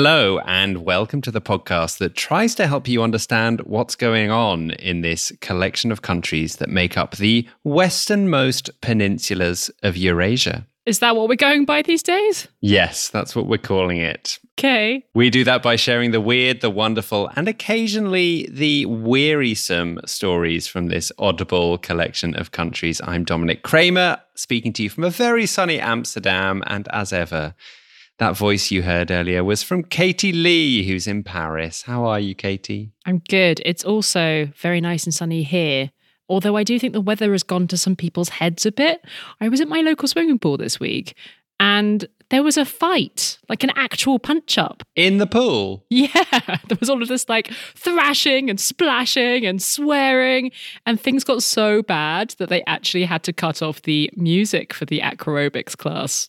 Hello, and welcome to the podcast that tries to help you understand what's going on in this collection of countries that make up the westernmost peninsulas of Eurasia. Is that what we're going by these days? Yes, that's what we're calling it. Okay. We do that by sharing the weird, the wonderful, and occasionally the wearisome stories from this audible collection of countries. I'm Dominic Kramer, speaking to you from a very sunny Amsterdam, and as ever, that voice you heard earlier was from Katie Lee, who's in Paris. How are you, Katie? I'm good. It's also very nice and sunny here. Although I do think the weather has gone to some people's heads a bit. I was at my local swimming pool this week and there was a fight, like an actual punch-up. In the pool? Yeah, there was all of this like thrashing and splashing and swearing, and things got so bad that they actually had to cut off the music for the acroaerobics class.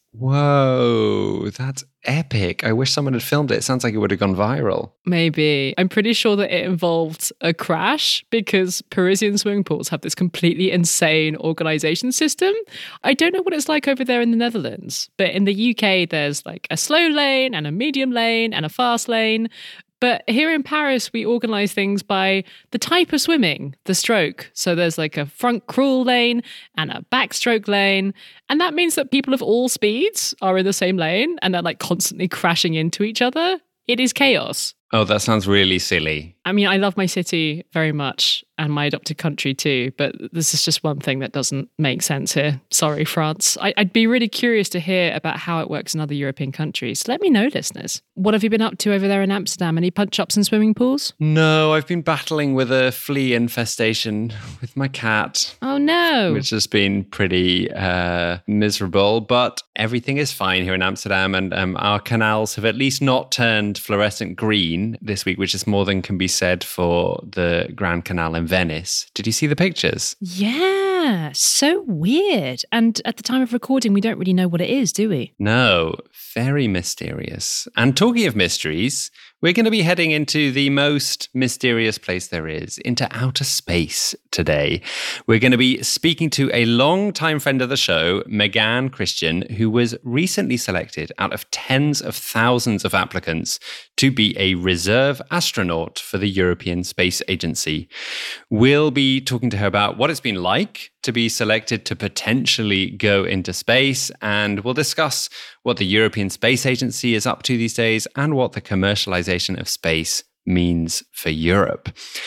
Whoa, that's epic. I wish someone had filmed it. It sounds like it would have gone viral. Maybe. I'm pretty sure that it involved a crash because Parisian swimming pools have this completely insane organisation system. I don't know what it's like over there in the Netherlands, but in the UK, there's like a slow lane and a medium lane and a fast lane. But here in Paris, we organise things by the type of swimming, the stroke. So there's like a front crawl lane and a backstroke lane. And that means that people of all speeds are in the same lane and they're like constantly crashing into each other. It is chaos. Oh, that sounds really silly. I mean, I love my city very much and my adopted country too, but this is just one thing that doesn't make sense here. Sorry, France. I'd be really curious to hear about how it works in other European countries. Let me know, listeners. What have you been up to over there in Amsterdam? Any punch-ups in swimming pools? No, I've been battling with a flea infestation with my cat. Oh, no. Which has been pretty miserable, but everything is fine here in Amsterdam, and our canals have at least not turned fluorescent green this week, which is more than can be said for the Grand Canal in Venice. Did you see the pictures? Yeah, so weird. And at the time of recording, we don't really know what it is, do we? No, very mysterious. And talking of mysteries, we're going to be heading into the most mysterious place there is, into outer space today. We're going to be speaking to a long-time friend of the show, Megan Christian, who was recently selected out of tens of thousands of applicants to be a reserve astronaut for the European Space Agency. We'll be talking to her about what it's been like to be selected to potentially go into space, and we'll discuss what the European Space Agency is up to these days and what the commercialization of space means for Europe.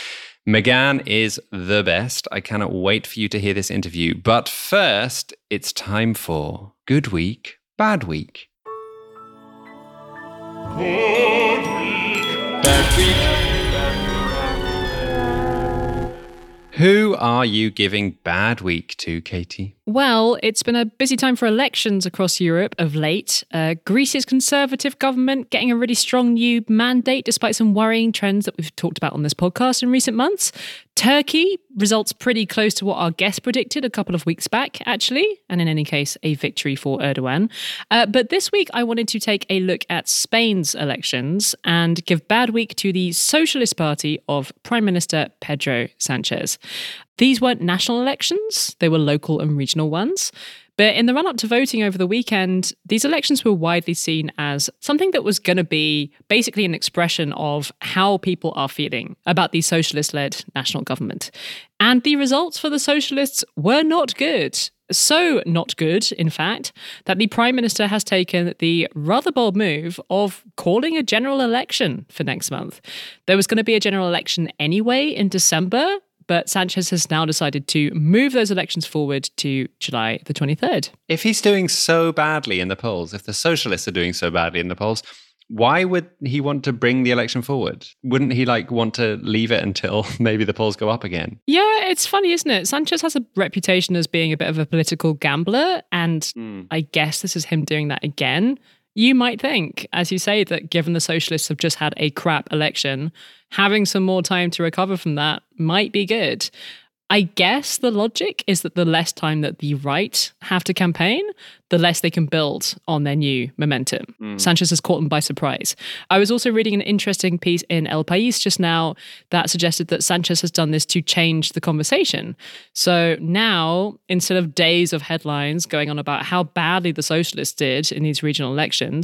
Megan is the best. I cannot wait for you to hear this interview. But first, it's time for Good Week, Bad Week. Good week, bad week. Who are you giving bad week to, Katie? Well, it's been a busy time for elections across Europe of late. Greece's Conservative government getting a really strong new mandate despite some worrying trends that we've talked about on this podcast in recent months. Turkey, results pretty close to what our guest predicted a couple of weeks back, actually. And in any case, a victory for Erdogan. But this week, I wanted to take a look at Spain's elections and give bad week to the Socialist Party of Prime Minister Pedro Sanchez. These weren't national elections, they were local and regional ones. But in the run-up to voting over the weekend, these elections were widely seen as something that was going to be basically an expression of how people are feeling about the socialist-led national government. And the results for the socialists were not good. So not good, in fact, that the Prime Minister has taken the rather bold move of calling a general election for next month. There was going to be a general election anyway in December, but Sanchez has now decided to move those elections forward to July the 23rd. If he's doing so badly in the polls, if the socialists are doing so badly in the polls, why would he want to bring the election forward? Wouldn't he want to leave it until maybe the polls go up again? Yeah, it's funny, isn't it? Sanchez has a reputation as being a bit of a political gambler, and I guess this is him doing that again. You might think, as you say, that given the socialists have just had a crap election, having some more time to recover from that might be good. I guess the logic is that the less time that the right have to campaign, the less they can build on their new momentum. Sanchez has caught them by surprise. I was also reading an interesting piece in El País just now that suggested that Sanchez has done this to change the conversation. So now, instead of days of headlines going on about how badly the socialists did in these regional elections,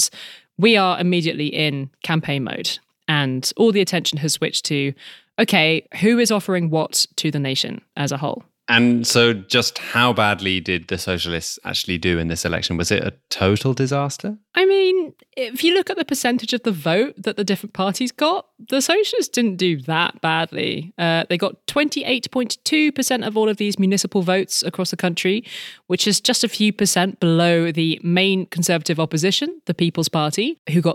we are immediately in campaign mode. And all the attention has switched to, okay, who is offering what to the nation as a whole? And so just how badly did the socialists actually do in this election? Was it a total disaster? I mean, if you look at the percentage of the vote that the different parties got, the socialists didn't do that badly. They got 28.2% of all of these municipal votes across the country, which is just a few percent below the main conservative opposition, the People's Party, who got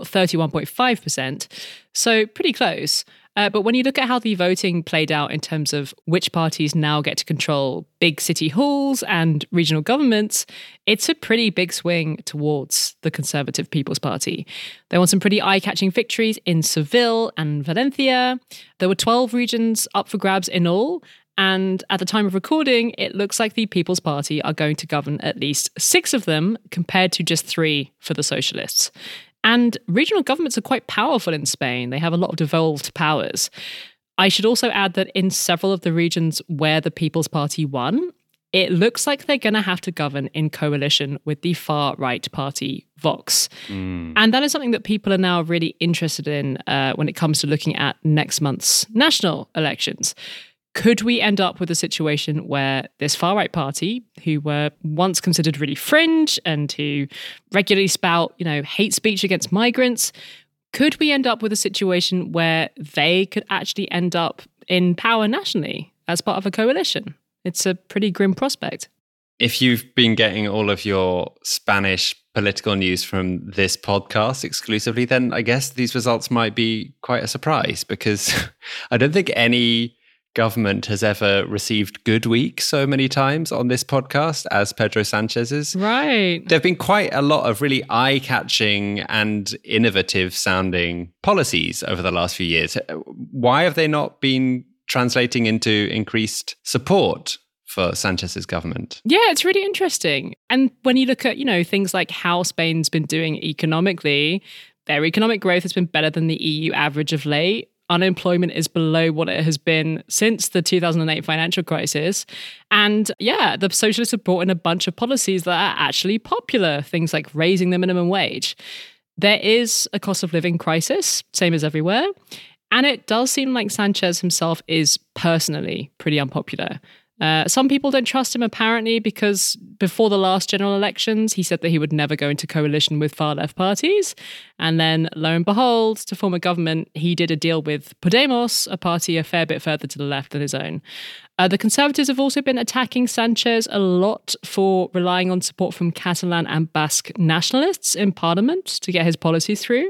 31.5%. So pretty close. But when you look at how the voting played out in terms of which parties now get to control big city halls and regional governments, it's a pretty big swing towards the Conservative People's Party. They won some pretty eye-catching victories in Seville and Valencia. There were 12 regions up for grabs in all. And at the time of recording, it looks like the People's Party are going to govern at least 6 of them, compared to just 3 for the socialists. And regional governments are quite powerful in Spain. They have a lot of devolved powers. I should also add that in several of the regions where the People's Party won, it looks like they're going to have to govern in coalition with the far-right party Vox. And that is something that people are now really interested in when it comes to looking at next month's national elections. Could we end up with a situation where this far-right party, who were once considered really fringe and who regularly spout, hate speech against migrants, could we end up with a situation where they could actually end up in power nationally as part of a coalition? It's a pretty grim prospect. If you've been getting all of your Spanish political news from this podcast exclusively, then I guess these results might be quite a surprise, because I don't think any government has ever received good week so many times on this podcast as Pedro Sanchez's. Right. There have been quite a lot of really eye-catching and innovative-sounding policies over the last few years. Why have they not been translating into increased support for Sanchez's government? Yeah, it's really interesting. And when you look at, things like how Spain's been doing economically, their economic growth has been better than the EU average of late. Unemployment is below what it has been since the 2008 financial crisis. And yeah, the socialists have brought in a bunch of policies that are actually popular, things like raising the minimum wage. There is a cost of living crisis, same as everywhere. And it does seem like Sanchez himself is personally pretty unpopular. Some people don't trust him, apparently, because before the last general elections, he said that he would never go into coalition with far-left parties. And then, lo and behold, to form a government, he did a deal with Podemos, a party a fair bit further to the left than his own. The Conservatives have also been attacking Sanchez a lot for relying on support from Catalan and Basque nationalists in parliament to get his policies through.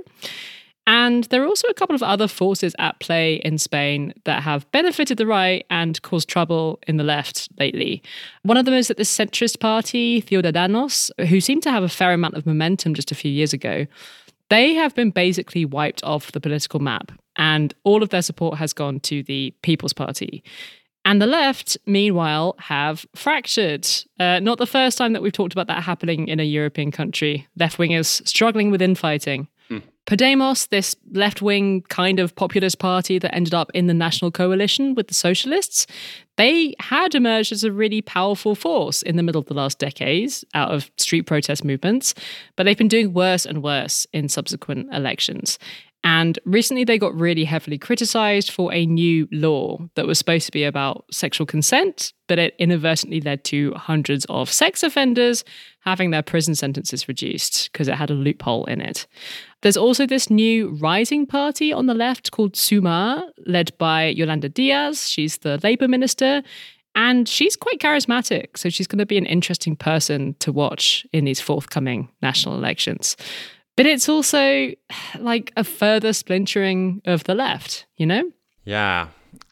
And there are also a couple of other forces at play in Spain that have benefited the right and caused trouble in the left lately. One of them is that the centrist party, Ciudadanos, who seemed to have a fair amount of momentum just a few years ago, they have been basically wiped off the political map, and all of their support has gone to the People's Party. And the left, meanwhile, have fractured. Not the first time that we've talked about that happening in a European country. Left-wingers struggling with infighting. Podemos, this left-wing kind of populist party that ended up in the national coalition with the socialists, they had emerged as a really powerful force in the middle of the last decades out of street protest movements, but they've been doing worse and worse in subsequent elections. And recently they got really heavily criticized for a new law that was supposed to be about sexual consent, but it inadvertently led to hundreds of sex offenders having their prison sentences reduced because it had a loophole in it. There's also this new rising party on the left called Sumar, led by Yolanda Diaz. She's the Labour minister, and she's quite charismatic, so she's going to be an interesting person to watch in these forthcoming national elections. But it's also like a further splintering of the left, Yeah.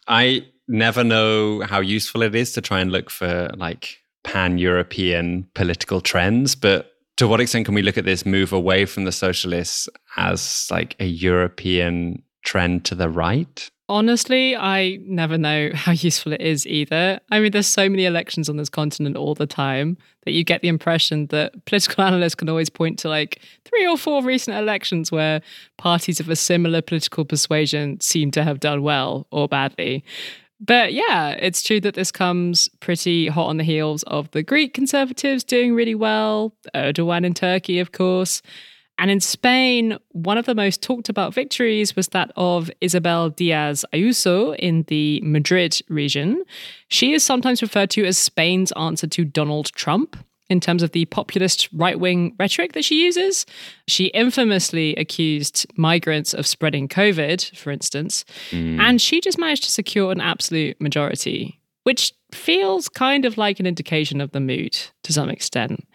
I never know how useful it is to try and look for like pan-European political trends, but to what extent can we look at this move away from the socialists as like a European trend to the right? Honestly, I never know how useful it is either. I mean, there's so many elections on this continent all the time that you get the impression that political analysts can always point to like 3 or 4 recent elections where parties of a similar political persuasion seem to have done well or badly. But yeah, it's true that this comes pretty hot on the heels of the Greek conservatives doing really well, Erdogan in Turkey, of course. And in Spain, one of the most talked about victories was that of Isabel Díaz Ayuso in the Madrid region. She is sometimes referred to as Spain's answer to Donald Trump in terms of the populist right-wing rhetoric that she uses. She infamously accused migrants of spreading COVID, for instance, and she just managed to secure an absolute majority, which feels kind of like an indication of the mood to some extent.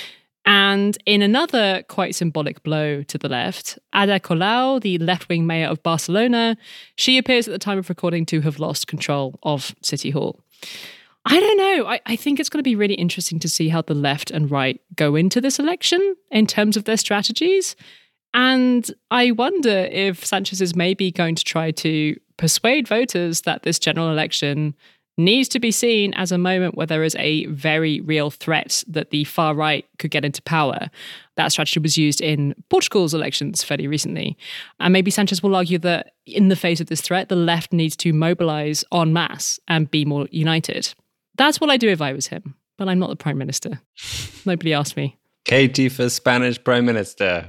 And in another quite symbolic blow to the left, Ada Colau, the left-wing mayor of Barcelona, she appears at the time of recording to have lost control of City Hall. I don't know. I think it's going to be really interesting to see how the left and right go into this election in terms of their strategies. And I wonder if Sanchez is maybe going to try to persuade voters that this general election needs to be seen as a moment where there is a very real threat that the far right could get into power. That strategy was used in Portugal's elections fairly recently. And maybe Sanchez will argue that in the face of this threat, the left needs to mobilize en masse and be more united. That's what I'd do if I was him. But I'm not the Prime Minister. Nobody asked me. Katie for Spanish Prime Minister.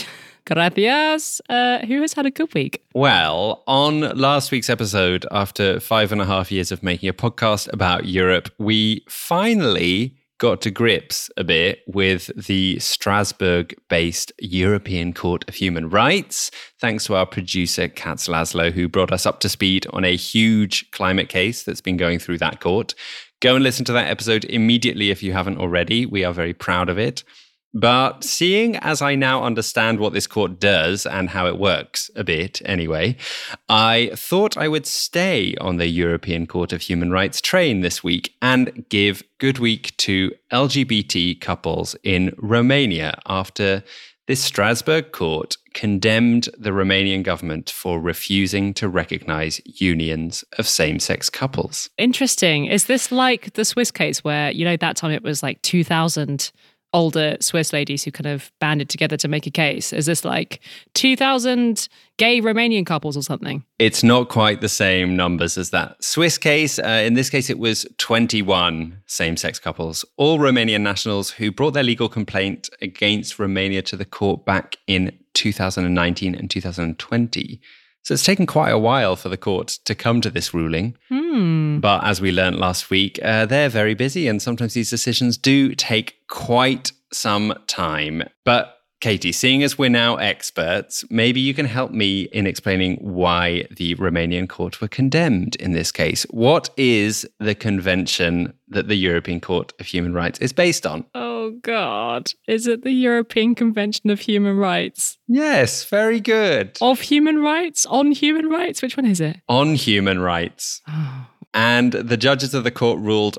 Gracias. Who has had a good week? Well, on last week's episode, after 5.5 years of making a podcast about Europe, we finally got to grips a bit with the Strasbourg-based European Court of Human Rights, thanks to our producer, Katz Laszlo, who brought us up to speed on a huge climate case that's been going through that court. Go and listen to that episode immediately if you haven't already. We are very proud of it. But seeing as I now understand what this court does and how it works a bit anyway, I thought I would stay on the European Court of Human Rights train this week and give good week to LGBT couples in Romania after this Strasbourg court condemned the Romanian government for refusing to recognize unions of same-sex couples. Interesting. Is this like the Swiss case where, you know, that time it was like 2,000 older Swiss ladies who kind of banded together to make a case? Is this like 2,000 gay Romanian couples or something? It's not quite the same numbers as that Swiss case. In this case, it was 21 same-sex couples, all Romanian nationals who brought their legal complaint against Romania to the court back in 2019 and 2020. So it's taken quite a while for the court to come to this ruling. But as we learned last week, they're very busy and sometimes these decisions do take quite some time. But Katie, seeing as we're now experts, maybe you can help me in explaining why the Romanian court were condemned in this case. What is the convention that the European Court of Human Rights is based on? Oh, God. Is it the European Convention of Human Rights? Yes, very good. Of human rights? On human rights? Which one is it? On human rights. And the judges of the court ruled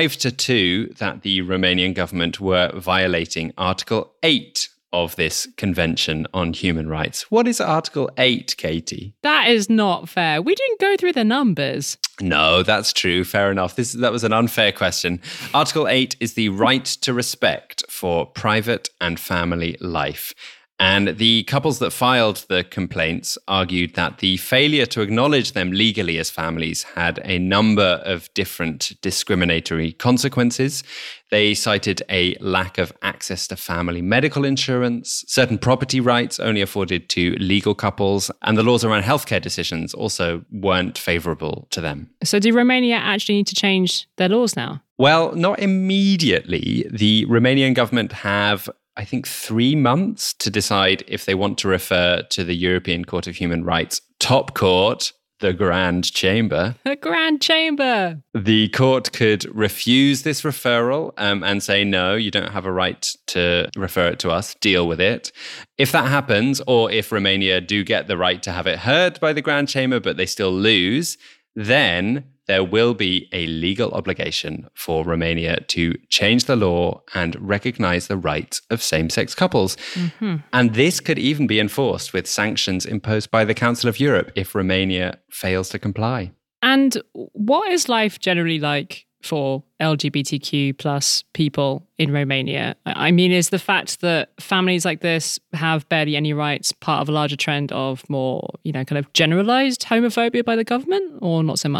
5-2 that the Romanian government were violating Article 8 of this Convention on Human Rights. What is Article 8, Katie? That is not fair. We didn't go through the numbers. No, that's true. Fair enough. That was an unfair question. Article 8 is the right to respect for private and family life. And the couples that filed the complaints argued that the failure to acknowledge them legally as families had a number of different discriminatory consequences. They cited a lack of access to family medical insurance, certain property rights only afforded to legal couples, and the laws around healthcare decisions also weren't favourable to them. So do Romania actually need to change their laws now? Well, not immediately. The Romanian government have, I think, 3 months to decide if they want to refer to the European Court of Human Rights top court, the Grand Chamber. The Grand Chamber! The court could refuse this referral and say, no, you don't have a right to refer it to us, deal with it. If that happens, or if Romania do get the right to have it heard by the Grand Chamber, but they still lose, then there will be a legal obligation for Romania to change the law and recognize the rights of same-sex couples. And this could even be enforced with sanctions imposed by the Council of Europe if Romania fails to comply. And what is life generally like for LGBTQ plus people in Romania? I mean, is the fact that families like this have barely any rights part of a larger trend of more, kind of generalized homophobia by the government, or not so much?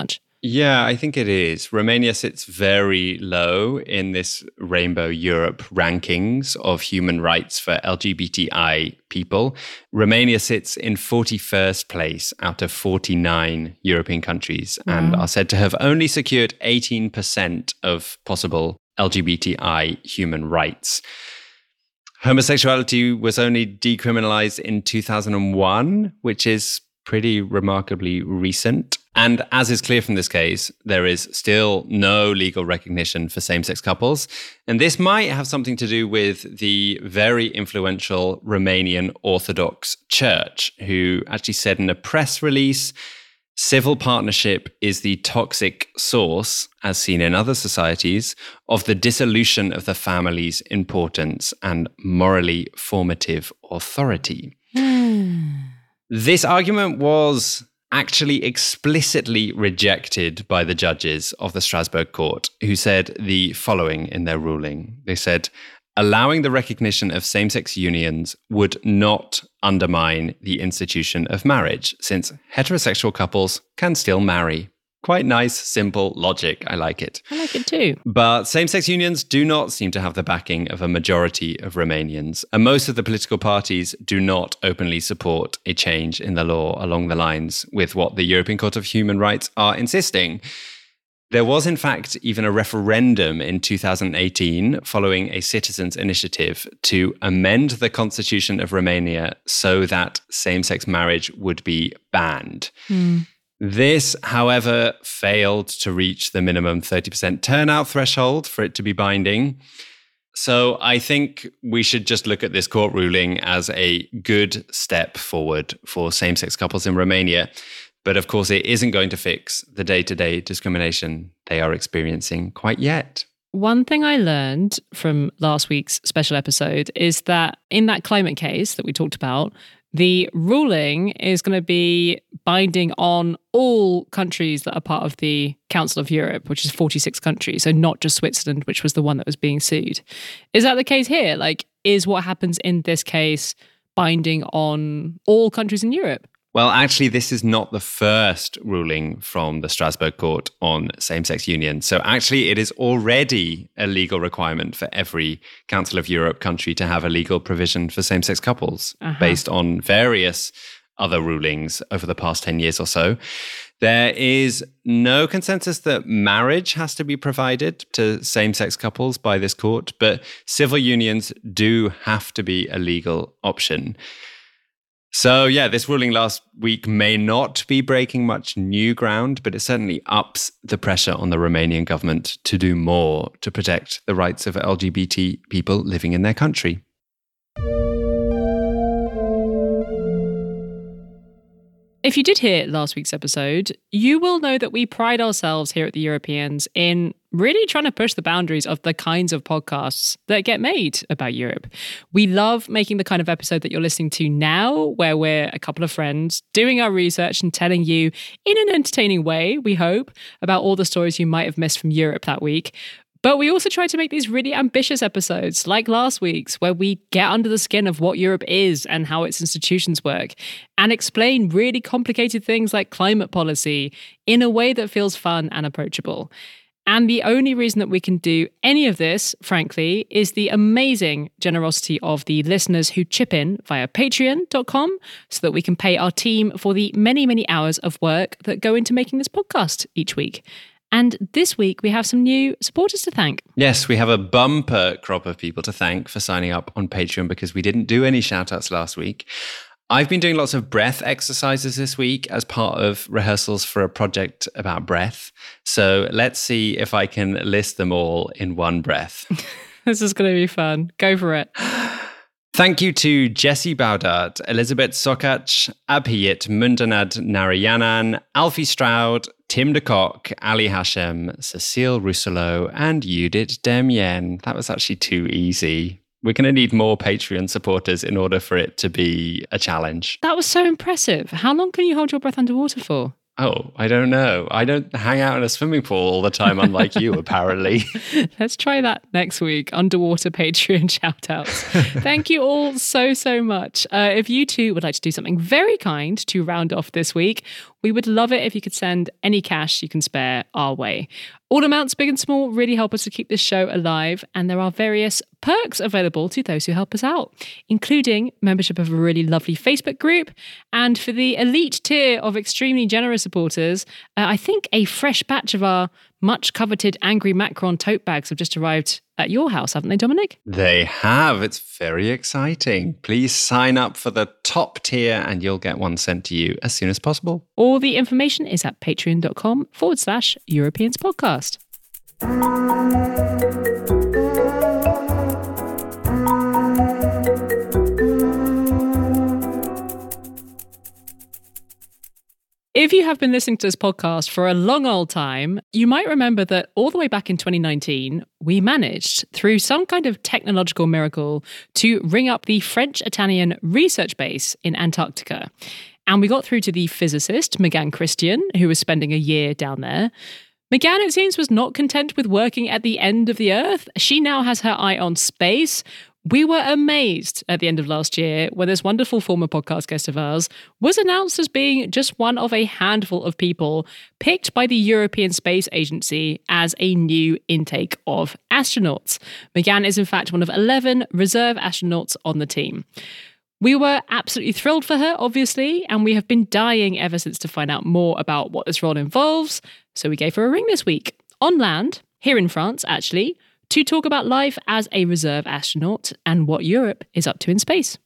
Yeah, I think it is. Romania sits very low in this Rainbow Europe rankings of human rights for LGBTI people. Romania sits in 41st place out of 49 European countries and are said to have only secured 18% of possible LGBTI human rights. Homosexuality was only decriminalized in 2001, which is pretty remarkably recent. And as is clear from this case, there is still no legal recognition for same-sex couples. And this might have something to do with the very influential Romanian Orthodox Church, who actually said in a press release, civil partnership is the toxic source, as seen in other societies, of the dissolution of the family's importance and morally formative authority. This argument was actually explicitly rejected by the judges of the Strasbourg court, who said the following in their ruling. They said, allowing the recognition of same-sex unions would not undermine the institution of marriage, since heterosexual couples can still marry. Quite nice, simple logic. I like it. I like it too. But same-sex unions do not seem to have the backing of a majority of Romanians. And most of the political parties do not openly support a change in the law along the lines with what the European Court of Human Rights are insisting. There was, in fact, even a referendum in 2018 following a citizens' initiative to amend the constitution of Romania so that same-sex marriage would be banned. This, however, failed to reach the minimum 30% turnout threshold for it to be binding. So I think we should just look at this court ruling as a good step forward for same-sex couples in Romania. But of course, it isn't going to fix the day-to-day discrimination they are experiencing quite yet. One thing I learned from last week's special episode is that in that climate case that we talked about, the ruling is going to be binding on all countries that are part of the Council of Europe, which is 46 countries, so not just Switzerland, which was the one that was being sued. Is that the case here? Like, is what happens in this case binding on all countries in Europe? Well, actually, this is not the first ruling from the Strasbourg court on same-sex unions. So actually, it is already a legal requirement for every Council of Europe country to have a legal provision for same-sex couples based on various other rulings over the past 10 years or so. There is no consensus that marriage has to be provided to same-sex couples by this court, but civil unions do have to be a legal option. So yeah, this ruling last week may not be breaking much new ground, but it certainly ups the pressure on the Romanian government to do more to protect the rights of LGBT people living in their country. If you did hear last week's episode, you will know that we pride ourselves here at the Europeans in really trying to push the boundaries of the kinds of podcasts that get made about Europe. We love making the kind of episode that you're listening to now, where we're a couple of friends doing our research and telling you in an entertaining way, we hope, about all the stories you might have missed from Europe that week. But we also try to make these really ambitious episodes, like last week's, where we get under the skin of what Europe is and how its institutions work, and explain really complicated things like climate policy in a way that feels fun and approachable. And the only reason that we can do any of this, frankly, is the amazing generosity of the listeners who chip in via patreon.com so that we can pay our team for the many, many hours of work that go into making this podcast each week. And this week, we have some new supporters to thank. Yes, we have a bumper crop of people to thank for signing up on Patreon because we didn't do any shout-outs last week. I've been doing lots of breath exercises this week as part of rehearsals for a project about breath. So let's see if I can list them all in one breath. This is going to be fun. Go for it. Thank you to Jesse Baudart, Elizabeth Sokac, Abhiyat Mundanad Narayanan, Alfie Stroud, Tim de Kock, Ali Hashem, Cecile Rousselot, and Judith Demien. That was actually too easy. We're going to need more Patreon supporters in order for it to be a challenge. That was so impressive. How long can you hold your breath underwater for? Oh, I don't know. I don't hang out in a swimming pool all the time, unlike you, apparently. Let's try that next week. Underwater Patreon shout-outs. Thank you all so much. If you too would like to do something very kind to round off this week, we would love it if you could send any cash you can spare our way. All amounts, big and small, really help us to keep this show alive, and there are various perks available to those who help us out, including membership of a really lovely Facebook group, and for the elite tier of extremely generous supporters, I think a fresh batch of our much coveted Angry Macron tote bags have just arrived at your house, haven't they, Dominic? They have. It's very exciting. Please sign up for the top tier and you'll get one sent to you as soon as possible. All the information is at patreon.com/Europeans Podcast. If you have been listening to this podcast for a long old time, you might remember that all the way back in 2019, we managed, through some kind of technological miracle, to ring up the French-Italian research base in Antarctica. And we got through to the physicist, Megan Christian, who was spending a year down there. Megan, it seems, was not content with working at the end of the Earth. She now has her eye on space. We were amazed at the end of last year when this wonderful former podcast guest of ours was announced as being just one of a handful of people picked by the European Space Agency as a new intake of astronauts. Megan is in fact one of 11 reserve astronauts on the team. We were absolutely thrilled for her, obviously, and we have been dying ever since to find out more about what this role involves. So we gave her a ring this week, on land, here in France actually, to talk about life as a reserve astronaut and what Europe is up to in space.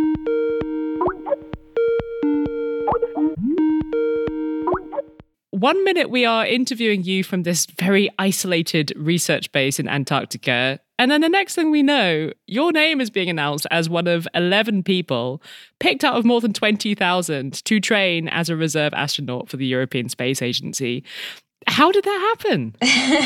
1 minute we are interviewing you from this very isolated research base in Antarctica, and then the next thing we know, your name is being announced as one of 11 people picked out of more than 20,000 to train as a reserve astronaut for the European Space Agency. How did that happen?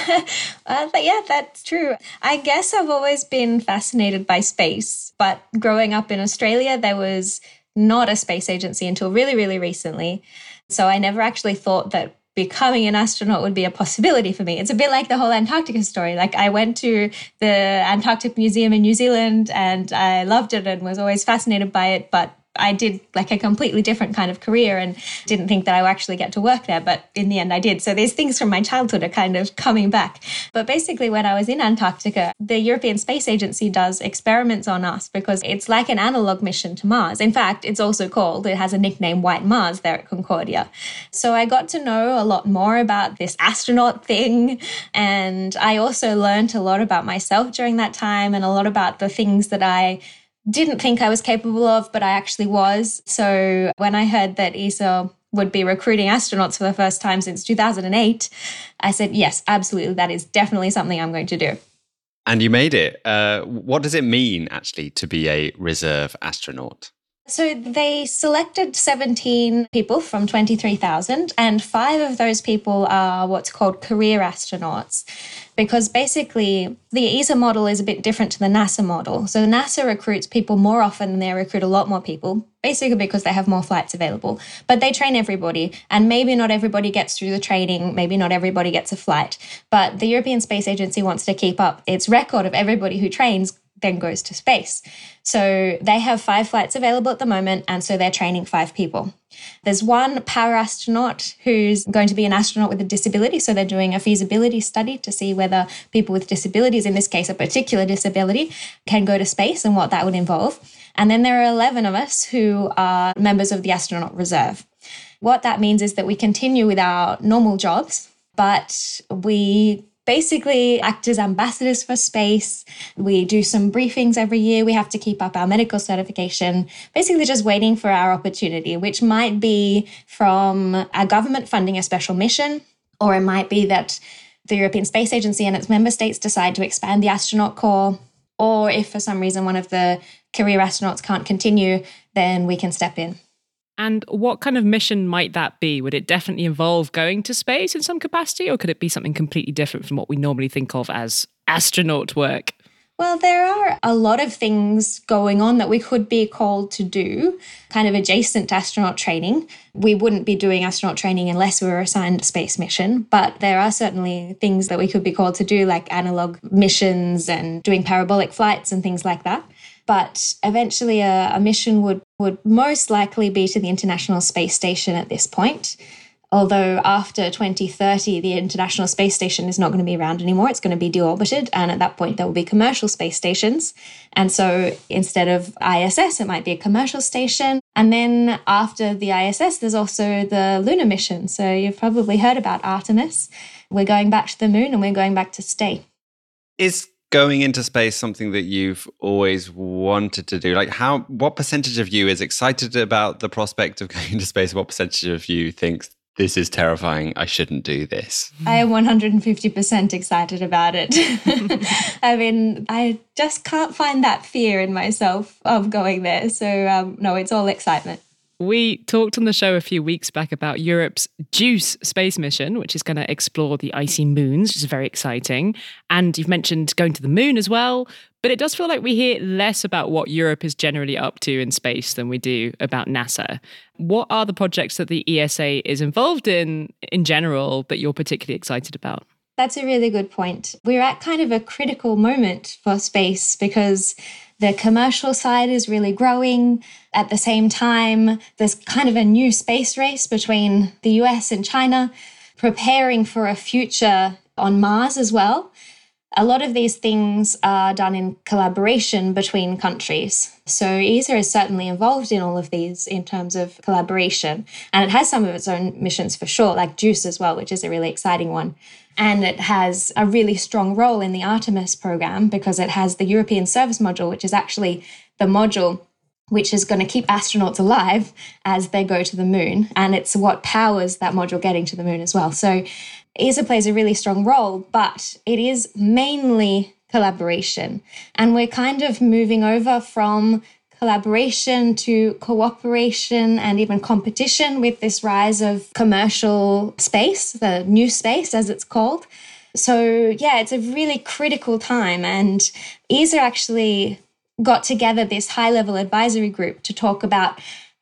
Yeah, that's true. I guess I've always been fascinated by space, but growing up in Australia, there was not a space agency until really, really recently. So I never actually thought that becoming an astronaut would be a possibility for me. It's a bit like the whole Antarctica story. Like, I went to the Antarctic Museum in New Zealand and I loved it and was always fascinated by it, but I did like a completely different kind of career and didn't think that I would actually get to work there. But in the end, I did. So these things from my childhood are kind of coming back. But basically, when I was in Antarctica, the European Space Agency does experiments on us because it's like an analog mission to Mars. In fact, it has a nickname, White Mars, there at Concordia. So I got to know a lot more about this astronaut thing. And I also learned a lot about myself during that time and a lot about the things that I didn't think I was capable of, but I actually was. So when I heard that ESA would be recruiting astronauts for the first time since 2008, I said, yes, absolutely. That is definitely something I'm going to do. And you made it. What does it mean, actually, to be a reserve astronaut? So they selected 17 people from 23,000, and 5 of those people are what's called career astronauts, because basically the ESA model is a bit different to the NASA model. So NASA recruits people more often than they recruit a lot more people, basically because they have more flights available. But they train everybody, and maybe not everybody gets through the training, maybe not everybody gets a flight, but the European Space Agency wants to keep up its record of everybody who trains then goes to space. So they have 5 flights available at the moment, and so they're training 5 people. There's one power astronaut who's going to be an astronaut with a disability, so they're doing a feasibility study to see whether people with disabilities, in this case a particular disability, can go to space and what that would involve. And then there are 11 of us who are members of the astronaut reserve. What that means is that we continue with our normal jobs, but we basically act as ambassadors for space. We do some briefings every year. We have to keep up our medical certification, basically just waiting for our opportunity, which might be from our government funding a special mission, or it might be that the European Space Agency and its member states decide to expand the astronaut corps, or if for some reason one of the career astronauts can't continue, then we can step in. And what kind of mission might that be? Would it definitely involve going to space in some capacity, or could it be something completely different from what we normally think of as astronaut work? Well, there are a lot of things going on that we could be called to do, kind of adjacent to astronaut training. We wouldn't be doing astronaut training unless we were assigned a space mission, but there are certainly things that we could be called to do, like analog missions and doing parabolic flights and things like that. But eventually a mission would most likely be to the International Space Station at this point. Although after 2030, the International Space Station is not going to be around anymore. It's going to be deorbited. And at that point, there will be commercial space stations. And so instead of ISS, it might be a commercial station. And then after the ISS, there's also the lunar mission. So you've probably heard about Artemis. We're going back to the moon and we're going back to stay. Is going into space something that you've always wanted to do? Like what percentage of you is excited about the prospect of going into space? What percentage of you thinks this is terrifying, I shouldn't do this? I am 150% excited about it. I mean, I just can't find that fear in myself of going there. So no, it's all excitement. We talked on the show a few weeks back about Europe's JUICE space mission, which is going to explore the icy moons, which is very exciting. And you've mentioned going to the moon as well. But it does feel like we hear less about what Europe is generally up to in space than we do about NASA. What are the projects that the ESA is involved in general, that you're particularly excited about? That's a really good point. We're at kind of a critical moment for space because the commercial side is really growing. At the same time, there's kind of a new space race between the US and China, preparing for a future on Mars as well. A lot of these things are done in collaboration between countries. So ESA is certainly involved in all of these in terms of collaboration. And it has some of its own missions for sure, like JUICE as well, which is a really exciting one. And it has a really strong role in the Artemis program because it has the European Service Module, which is actually the module which is going to keep astronauts alive as they go to the moon. And it's what powers that module getting to the moon as well. So ESA plays a really strong role, but it is mainly collaboration. And we're kind of moving over from collaboration to cooperation and even competition with this rise of commercial space, the new space as it's called. So yeah, it's a really critical time. And ESA actually got together this high-level advisory group to talk about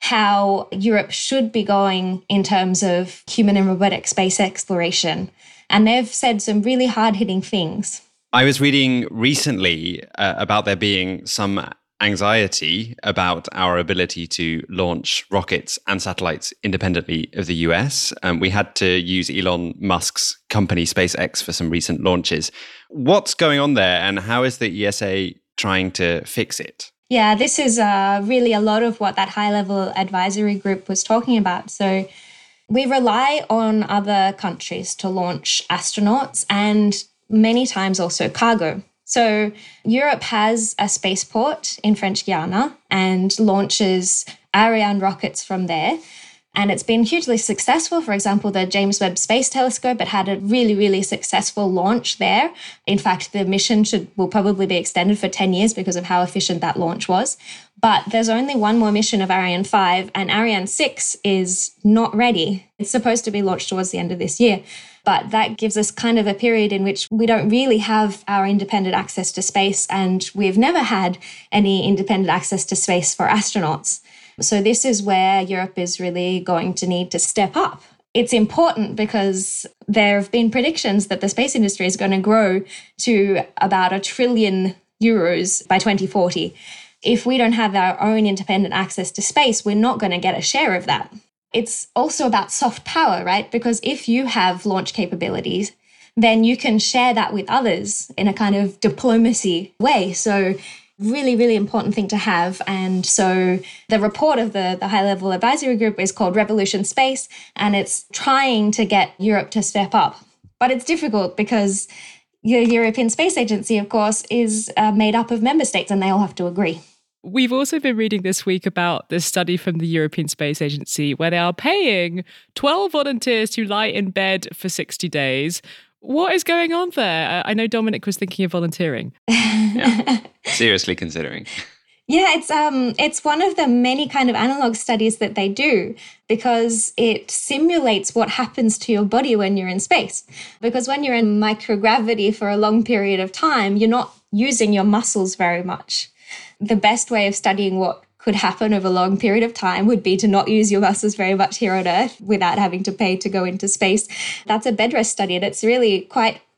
how Europe should be going in terms of human and robotic space exploration. And they've said some really hard-hitting things. I was reading recently about there being some anxiety about our ability to launch rockets and satellites independently of the US. We had to use Elon Musk's company SpaceX for some recent launches. What's going on there, and how is the ESA trying to fix it? Yeah, this is really a lot of what that high-level advisory group was talking about. So we rely on other countries to launch astronauts and many times also cargo. So Europe has a spaceport in French Guiana and launches Ariane rockets from there. And it's been hugely successful. For example, the James Webb Space Telescope, it had a really, really successful launch there. In fact, the mission will probably be extended for 10 years because of how efficient that launch was. But there's only one more mission of Ariane 5, and Ariane 6 is not ready. It's supposed to be launched towards the end of this year. But that gives us kind of a period in which we don't really have our independent access to space, and we've never had any independent access to space for astronauts. So this is where Europe is really going to need to step up. It's important because there have been predictions that the space industry is going to grow to about €1 trillion by 2040. If we don't have our own independent access to space, we're not going to get a share of that. It's also about soft power, right? Because if you have launch capabilities, then you can share that with others in a kind of diplomacy way. So really, really important thing to have. And so the report of the high-level advisory group is called Revolution Space, and it's trying to get Europe to step up. But it's difficult because the European Space Agency, of course, is made up of member states, and they all have to agree. We've also been reading this week about this study from the European Space Agency where they are paying 12 volunteers to lie in bed for 60 days. What is going on there? I know Dominic was thinking of volunteering. Yeah, seriously considering. Yeah, it's one of the many kind of analog studies that they do because it simulates what happens to your body when you're in space. Because when you're in microgravity for a long period of time, you're not using your muscles very much. The best way of studying what could happen over a long period of time would be to not use your muscles very much here on Earth without having to pay to go into space. That's a bed rest study, and it's really quite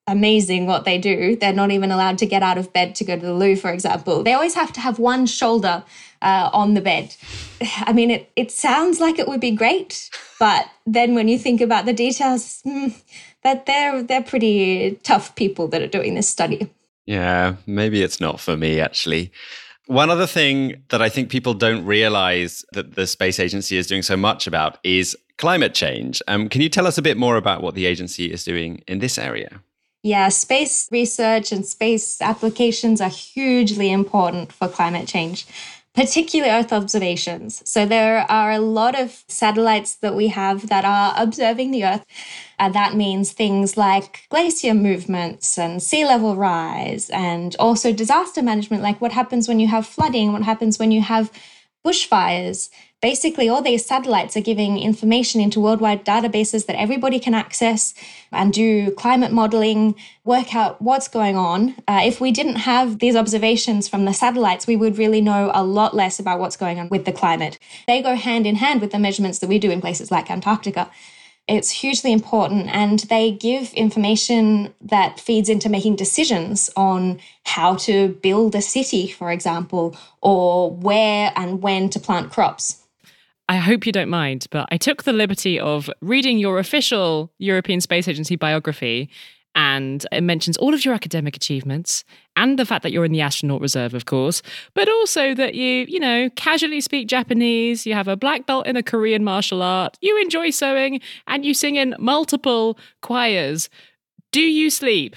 amazing what they do. They're not even allowed to get out of bed to go to the loo, for example. They always have to have one shoulder on the bed. I mean, it sounds like it would be great, but then when you think about the details, that they're pretty tough people that are doing this study. Yeah, maybe it's not for me, actually. One other thing that I think people don't realize that the Space Agency is doing so much about is climate change. Can you tell us a bit more about what the agency is doing in this area? Yeah, space research and space applications are hugely important for climate change, particularly Earth observations. So there are a lot of satellites that we have that are observing the Earth. And that means things like glacier movements and sea level rise, and also disaster management, like what happens when you have flooding, what happens when you have bushfires. Basically, all these satellites are giving information into worldwide databases that everybody can access and do climate modeling, work out what's going on. If we didn't have these observations from the satellites, we would really know a lot less about what's going on with the climate. They go hand in hand with the measurements that we do in places like Antarctica. It's hugely important, and they give information that feeds into making decisions on how to build a city, for example, or where and when to plant crops. I hope you don't mind, but I took the liberty of reading your official European Space Agency biography, and it mentions all of your academic achievements and the fact that you're in the astronaut reserve, of course, but also that you casually speak Japanese, you have a black belt in a Korean martial art, you enjoy sewing, and you sing in multiple choirs. Do you sleep?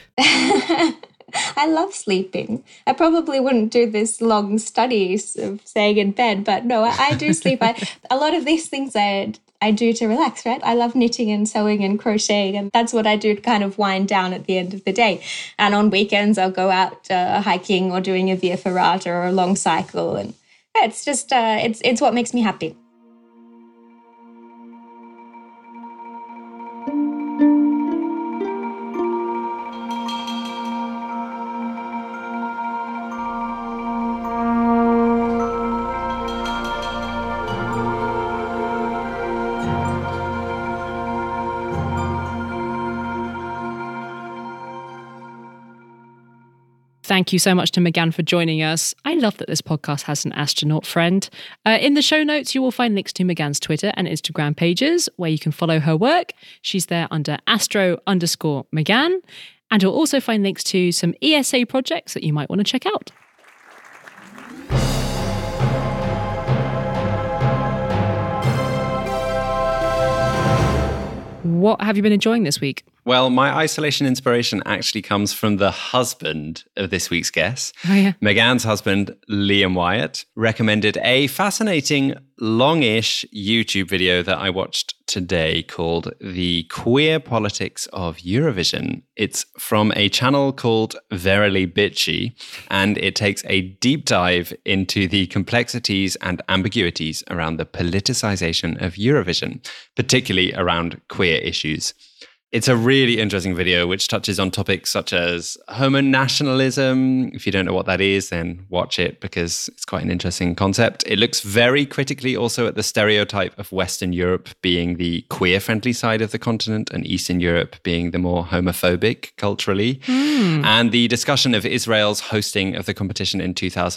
I love sleeping. I probably wouldn't do this long studies of staying in bed, but no, I do sleep. A lot of these things I do to relax, right? I love knitting and sewing and crocheting, and that's what I do to kind of wind down at the end of the day. And on weekends, I'll go out hiking or doing a via ferrata or a long cycle, and it's just it's what makes me happy. Thank you so much to Megan for joining us. I love that this podcast has an astronaut friend. In the show notes, you will find links to Megan's Twitter and Instagram pages where you can follow her work. She's there under astro_Megan. And you'll also find links to some ESA projects that you might want to check out. What have you been enjoying this week? Well, my isolation inspiration actually comes from the husband of this week's guest. Oh, yeah. Megan's husband, Liam Wyatt, recommended a fascinating, long-ish YouTube video that I watched today called The Queer Politics of Eurovision. It's from a channel called Verily Bitchy, and it takes a deep dive into the complexities and ambiguities around the politicization of Eurovision, particularly around queer issues. It's a really interesting video which touches on topics such as homo-nationalism. If you don't know what that is, then watch it because it's quite an interesting concept. It looks very critically also at the stereotype of Western Europe being the queer-friendly side of the continent and Eastern Europe being the more homophobic culturally. And the discussion of Israel's hosting of the competition in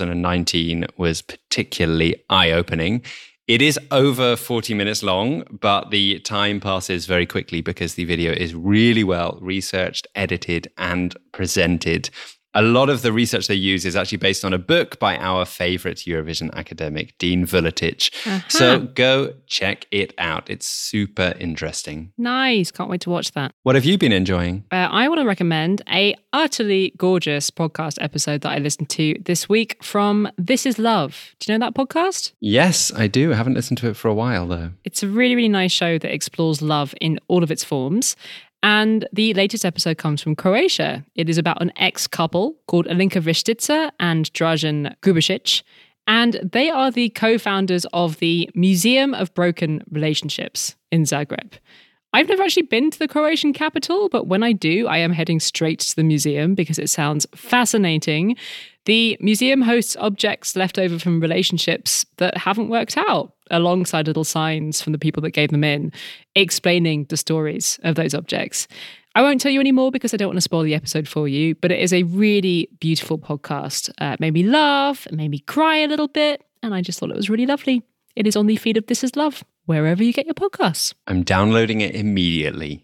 2019 was particularly eye-opening. It is over 40 minutes long, but the time passes very quickly because the video is really well researched, edited, and presented. A lot of the research they use is actually based on a book by our favorite Eurovision academic, Dean Vuletic. So go check it out. It's super interesting. Nice. Can't wait to watch that. What have you been enjoying? I want to recommend a utterly gorgeous podcast episode that I listened to this week from This Is Love. Do you know that podcast? Yes, I do. I haven't listened to it for a while, though. It's a really, really nice show that explores love in all of its forms. And the latest episode comes from Croatia. It is about an ex-couple called Alinka Veštica and Dražen Grubišić. And they are the co-founders of the Museum of Broken Relationships in Zagreb. I've never actually been to the Croatian capital, but when I do, I am heading straight to the museum because it sounds fascinating. The museum hosts objects left over from relationships that haven't worked out, alongside little signs from the people that gave them in, explaining the stories of those objects. I won't tell you any more because I don't want to spoil the episode for you, but it is a really beautiful podcast. It made me laugh, it made me cry a little bit, and I just thought it was really lovely. It is on the feed of This Is Love, wherever you get your podcasts. I'm downloading it immediately.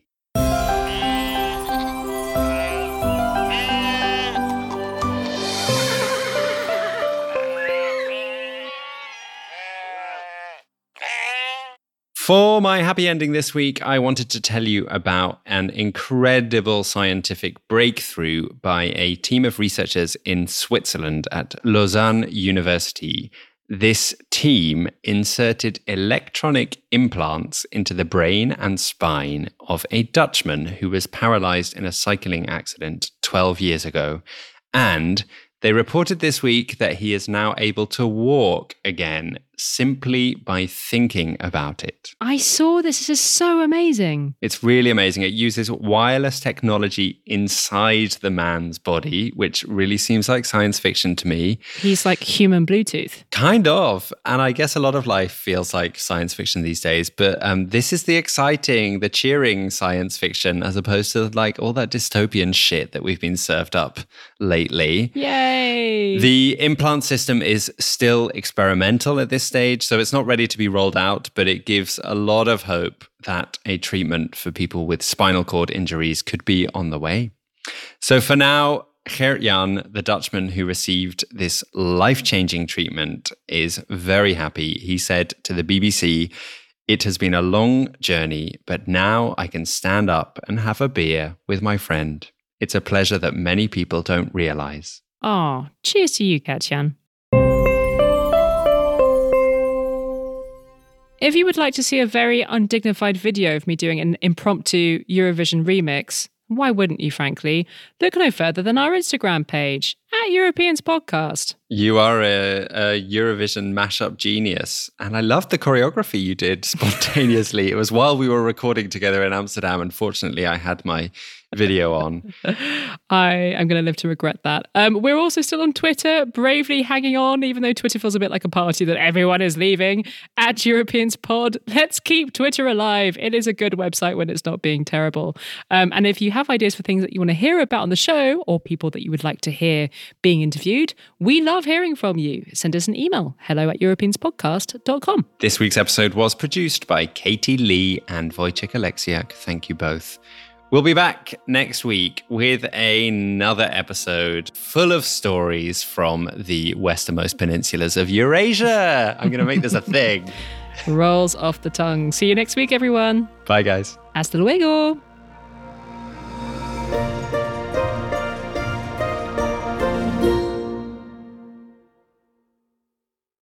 For my happy ending this week, I wanted to tell you about an incredible scientific breakthrough by a team of researchers in Switzerland at Lausanne University. This team inserted electronic implants into the brain and spine of a Dutchman who was paralyzed in a cycling accident 12 years ago. And they reported this week that he is now able to walk again simply by thinking about it. I saw this. This is so amazing. It's really amazing. It uses wireless technology inside the man's body, which really seems like science fiction to me. He's like human Bluetooth. Kind of. And I guess a lot of life feels like science fiction these days. But this is the exciting, the cheering science fiction, as opposed to like all that dystopian shit that we've been served up lately. Yay! The implant system is still experimental at this stage, so it's not ready to be rolled out, but it gives a lot of hope that a treatment for people with spinal cord injuries could be on the way. So for now, Gert-Jan, the Dutchman who received this life-changing treatment, is very happy. He said to the BBC, "It has been a long journey, but now I can stand up and have a beer with my friend. It's a pleasure that many people don't realize." Oh, cheers to you, Gert-Jan. If you would like to see a very undignified video of me doing an impromptu Eurovision remix, why wouldn't you, frankly? Look no further than our Instagram page, @Europeans Podcast. You are a Eurovision mashup genius. And I loved the choreography you did spontaneously. It was while we were recording together in Amsterdam. Unfortunately, I had my video on. I am going to live to regret that. We're also still on Twitter, bravely hanging on, even though Twitter feels a bit like a party that everyone is leaving, @EuropeansPod. Let's keep Twitter alive. It is a good website when it's not being terrible. And if you have ideas for things that you want to hear about on the show or people that you would like to hear being interviewed, we love hearing from you. Send us an email, hello@europeanspodcast.com. This week's episode was produced by Katie Lee and Wojciech Aleksiak. Thank you both. We'll be back next week with another episode full of stories from the westernmost peninsulas of Eurasia. I'm going to make this a thing. Rolls off the tongue. See you next week, everyone. Bye, guys. Hasta luego.